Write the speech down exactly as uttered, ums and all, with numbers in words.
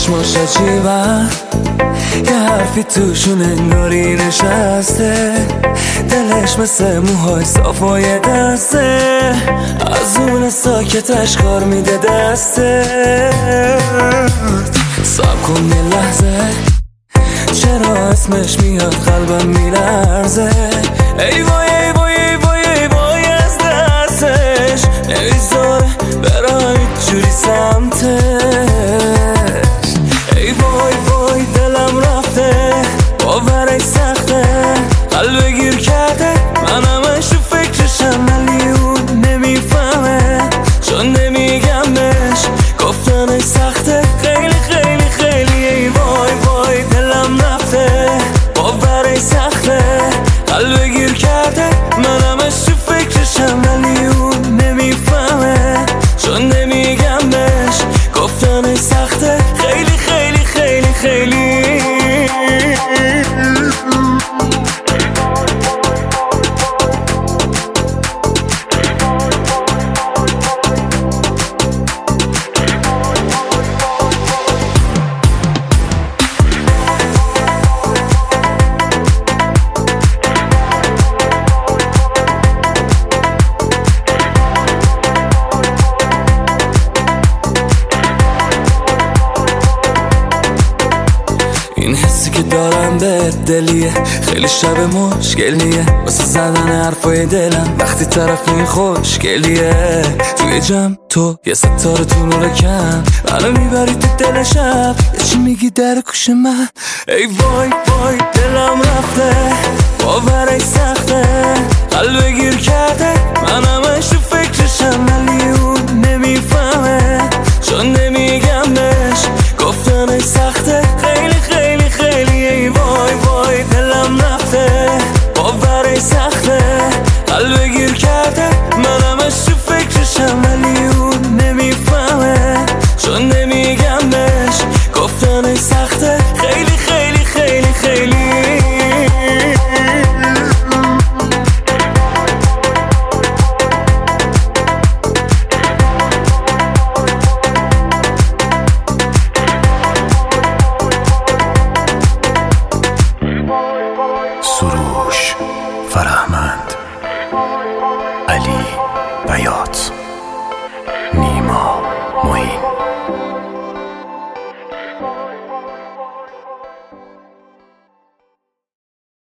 چشماش عجیبن، یه حرفی توشون انگاری نشسته، دلش مثل موهای صافای دسته، از اون ساکتش کار میده دسته. صبر کن یه لحظه، چرا اسمش میاد قلبم میلرزه، ای وای ای وای ای وای ای وای از دستش نمیذاره برای جوری سمتش، ای وای وای دلم رفته باورش سخته، قلب گیر کرده من همش تو فکرشم ولی اون نمیفهمه، چون نمیگم بهش گفتنش سخته، خیلی خیلی خیلی ای وای وای دلم رفته باورش سخته، قلب گیر کرده من همش تو فکرشم ولی اون نمیفهمه، چون نمیگم بهش گفتنش سخته، خیلی خیلی خیلی خیلی. این حسی که دارم به دلیه، خیلی شب مشکلیه واسه زدن حرفای دلم وقتی طرف این خوشگلیه، توی جمع تو یه ستاره تو نور کم منو میبری تو دل شب، یه چی میگی در گوش من، ای وای وای دلم رفته باورش سخته، قلب گیر کرده من همش تو فکرشم ولی اون نمیفهمه،